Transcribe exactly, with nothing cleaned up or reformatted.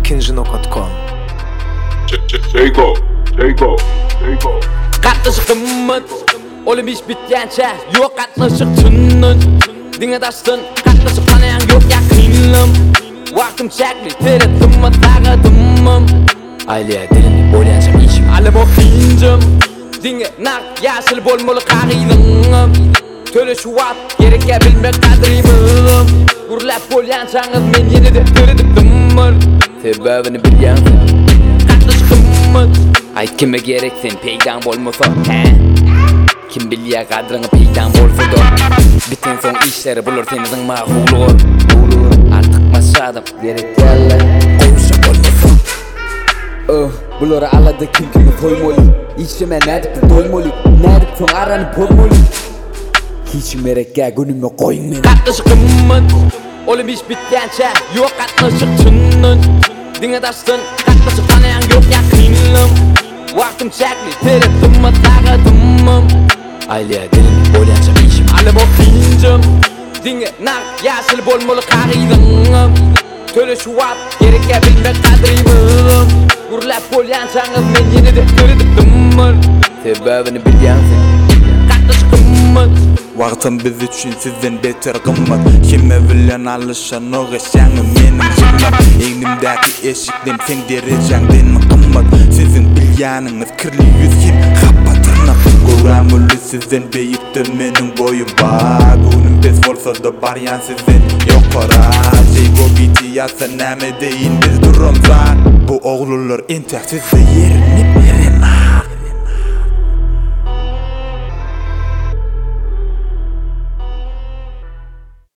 ikinci nokta com. Seygo, Seygo, Seygo. Katlaşık kımmet Oğlum iş bitkençe Yok katlaşık tünnün Dine taştın Katlaşık panayan yok yakınlım Vaktim çekli Tere tımma tağı tımmım Aileye derinlik boylanacağım işim Alem o hincim Dine nak yaşıl bolmalı karıylığım Töle şu at Gereke bilmek kadrimim Urlap boylanacağınız men yine de töledik tımmır Sebebini bilyansın Katlaşık kımmet Ayt kime gerek sen peydan bolmasa he? Kim bilya kadrını peydan bolsa da Biten son işleri bulur senizin mahulu Artık maşadım gerek yerle Koyuşa bolmasa Oh, bulara aladı kim kimi koymalı İşime nedik de doymalı Nedik son aranı bozmalı Hiç merekke günüme koyun beni Katlaşık kımmet Oğlum iş bitkençe Yok katlaşık tünnün Dine taştın Katlaşık panayan yok yakınlım Vaktim çekli tere tımma tağı tımmım Aileye derinlik boylanacağım işim Alem o hincim Dine nak yaşıl bolmalı karıylığım Töle şu at gereke bilmek kadrimim Urlap boylanacağınız men yine de töledik tımmır Sebebini bilyansın Katlaşık kımmet Vaqtim biz üçün sizden beter qımmat Kime bilen alışan o geçanı menim cimmat Eynimdaki eşikten sen dereceğinden qımmat Sizin bilyanınız kirli yüz kim xapatırnak Koramülü sizden beyiptir menin boyum bak Unum bez bolsa da baryan sizden yok para Seygo biti yasa näme deyin biz durum zar Bu oğlular entek sizde yerini berin